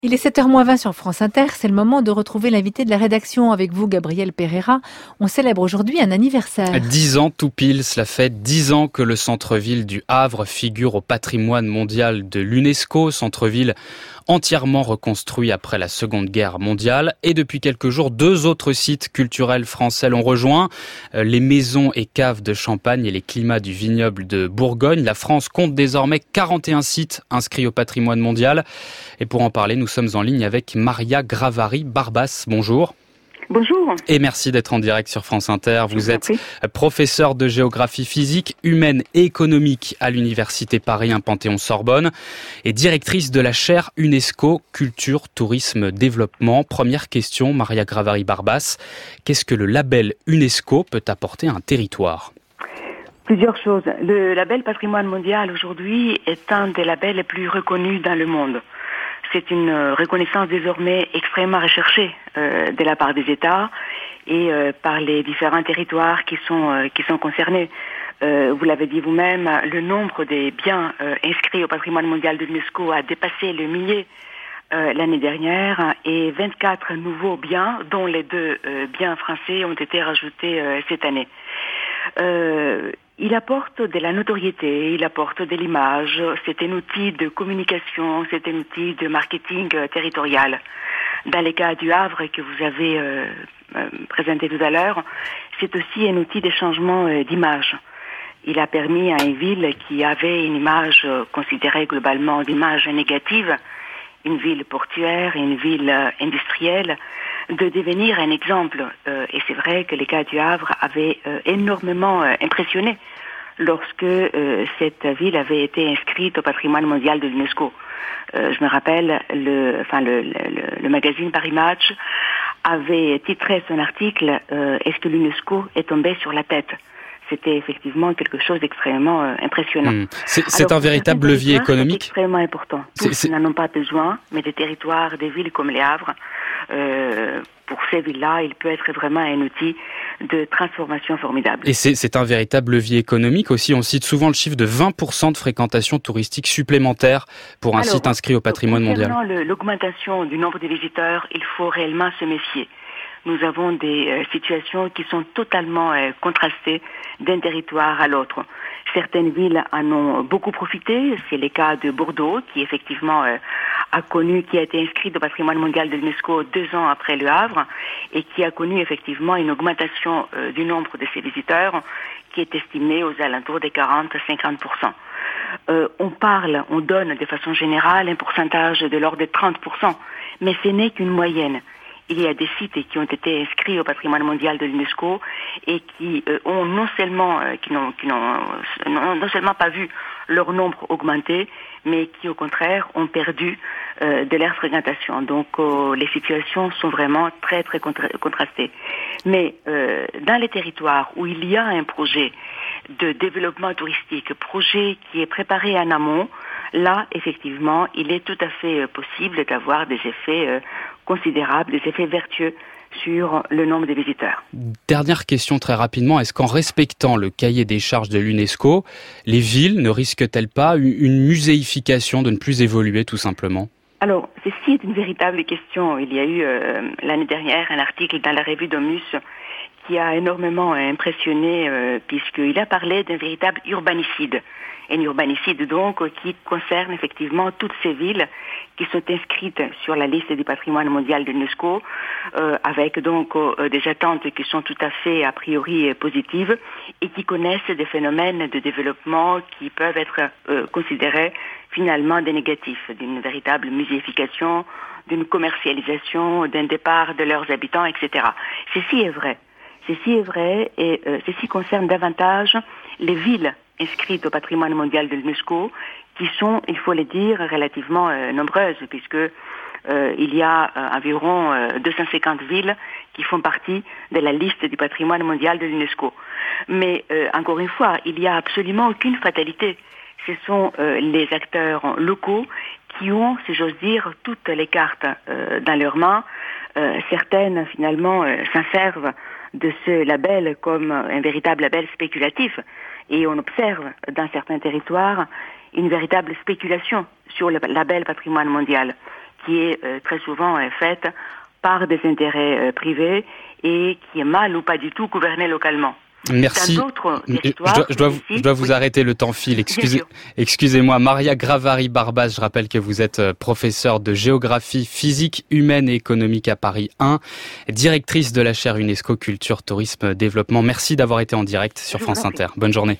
Il est 7h20 sur France Inter, c'est le moment de retrouver l'invité de la rédaction avec vous, Gabriel Pereira. On célèbre aujourd'hui un anniversaire. 10 ans tout pile, cela fait 10 ans que le centre-ville du Havre figure au patrimoine mondial de l'UNESCO, centre-ville entièrement reconstruit après la Seconde Guerre mondiale. Et depuis quelques jours, 2 autres sites culturels français l'ont rejoint, les maisons et caves de Champagne et les climats du vignoble de Bourgogne. La France compte désormais 41 sites inscrits au patrimoine mondial. Et pour en parler, nous sommes en ligne avec Maria Gravary-Barbas. Bonjour. Bonjour. Et merci d'être en direct sur France Inter. Vous êtes professeur de géographie physique, humaine et économique à l'Université Paris 1 Panthéon-Sorbonne et directrice de la chaire UNESCO Culture, Tourisme, Développement. Première question, Maria Gravary-Barbas. Qu'est-ce que le label UNESCO peut apporter à un territoire ? Plusieurs choses. Le label Patrimoine mondial aujourd'hui est un des labels les plus reconnus dans le monde. C'est une reconnaissance désormais extrêmement recherchée de la part des États et par les différents territoires qui sont concernés. Vous l'avez dit vous-même, le nombre des biens inscrits au patrimoine mondial de l'UNESCO a dépassé le millier l'année dernière et 24 nouveaux biens, dont les 2 biens français, ont été rajoutés cette année. Il apporte de la notoriété, il apporte de l'image, c'est un outil de communication, c'est un outil de marketing territorial. Dans les cas du Havre que vous avez présenté tout à l'heure, c'est aussi un outil de changement d'image. Il a permis à une ville qui avait une image considérée globalement d'image négative, une ville portuaire, une ville industrielle, de devenir un exemple. Et c'est vrai que les cas du Havre avaient énormément impressionné lorsque cette ville avait été inscrite au patrimoine mondial de l'UNESCO. Je me rappelle, le magazine Paris Match avait titré son article « Est-ce que l'UNESCO est tombé sur la tête ?» C'était effectivement quelque chose d'extrêmement impressionnant. C'est un véritable levier économique. C'est extrêmement important. Tous n'en ont pas besoin, mais des territoires, des villes comme les Havres, pour ces villes-là, il peut être vraiment un outil de transformation formidable. Et c'est un véritable levier économique aussi. On cite souvent le chiffre de 20% de fréquentation touristique supplémentaire pour un site inscrit au patrimoine mondial. Concernant l'augmentation du nombre de visiteurs, il faut réellement se méfier. Nous avons des situations qui sont totalement contrastées d'un territoire à l'autre. Certaines villes en ont beaucoup profité. C'est le cas de Bordeaux, qui effectivement qui a été inscrit au patrimoine mondial de l'UNESCO 2 ans après le Havre et qui a connu effectivement une augmentation du nombre de ses visiteurs qui est estimée aux alentours des 40-50%. On donne de façon générale un pourcentage de l'ordre de 30%, mais ce n'est qu'une moyenne. Il y a des sites qui ont été inscrits au patrimoine mondial de l'UNESCO et qui ont non seulement pas vu leur nombre augmenter, mais qui au contraire ont perdu de leur fréquentation. Donc les situations sont vraiment très très contrastées. Mais dans les territoires où il y a un projet de développement touristique, projet qui est préparé en amont, là, effectivement, il est tout à fait possible d'avoir des effets considérables, des effets vertueux sur le nombre de visiteurs. Dernière question très rapidement, est-ce qu'en respectant le cahier des charges de l'UNESCO, les villes ne risquent-elles pas une muséification, de ne plus évoluer tout simplement ? Alors, ceci est une véritable question. Il y a eu l'année dernière un article dans la revue Domus qui a énormément impressionné puisqu'il a parlé d'un véritable urbanicide. Un urbanicide donc qui concerne effectivement toutes ces villes qui sont inscrites sur la liste du patrimoine mondial de l'UNESCO avec donc des attentes qui sont tout à fait a priori positives et qui connaissent des phénomènes de développement qui peuvent être considérés finalement des négatifs, d'une véritable muséification, d'une commercialisation, d'un départ de leurs habitants, etc. Ceci est vrai. Ceci est vrai et ceci concerne davantage les villes inscrites au patrimoine mondial de l'UNESCO qui sont, il faut le dire, relativement nombreuses puisque il y a environ 250 villes qui font partie de la liste du patrimoine mondial de l'UNESCO. Mais encore une fois, il n'y a absolument aucune fatalité. Ce sont les acteurs locaux qui ont, si j'ose dire, toutes les cartes dans leurs mains. Certaines, finalement, s'en servent de ce label comme un véritable label spéculatif. Et on observe dans certains territoires une véritable spéculation sur le label patrimoine mondial qui est très souvent faite par des intérêts privés et qui est mal ou pas du tout gouvernée localement. Merci. Je dois vous arrêter, le temps file. Excusez-moi. Maria Gravari-Barbas, je rappelle que vous êtes professeure de géographie physique, humaine et économique à Paris 1, directrice de la chaire UNESCO Culture, Tourisme, Développement. Merci d'avoir été en direct sur France Inter. Bonne journée.